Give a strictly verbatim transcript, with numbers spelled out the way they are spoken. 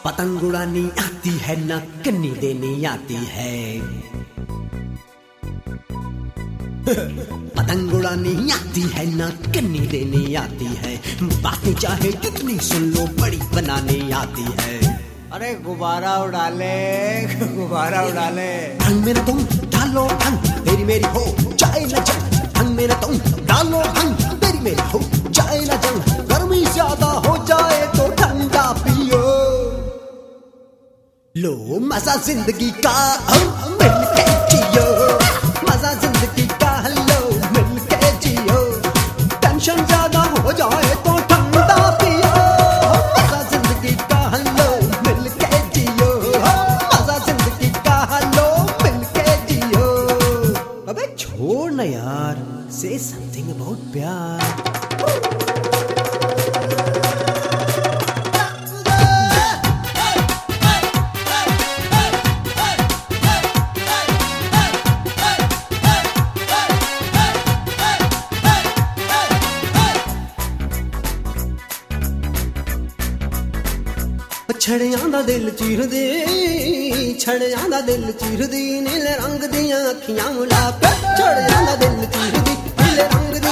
पतंग उड़ानी आती है ना कन्नी देनी आती है। पतंग उड़ानी आती है ना कन्नी देनी आती है। बातें चाहे कितनी सुन लो बड़ी बनानी आती है। अरे गुब्बारा उड़ा ले, गुब्बारा उड़ा ले। ढंग में न तुम डालो ढंग, तेरी मेरी हो जाए न जंग। ढंग में न तुम डालो ढंग, तेरी मेरी हो जाए न जंग। गर्मी ज्यादा हो जाए तो ठंडा पियो। लो मजा जिंदगी का हम मिल के जियो। मजा जिंदगी का लो मिल के जियो। टेंशन ज्यादा हो जाए तो ठंडा पियो। मजा जिंदगी का लो मिल के जियो। मजा जिंदगी का लो मिल के जियो। अबे छोड़ ना यार, से समथिंग अबाउट प्यार। छड़ियां दा दिल चीर दे, छड़ियां दा दिल चीर दी। नीले रंग दियां अखियां मुला के छड़ियां दा दिल चीर दी।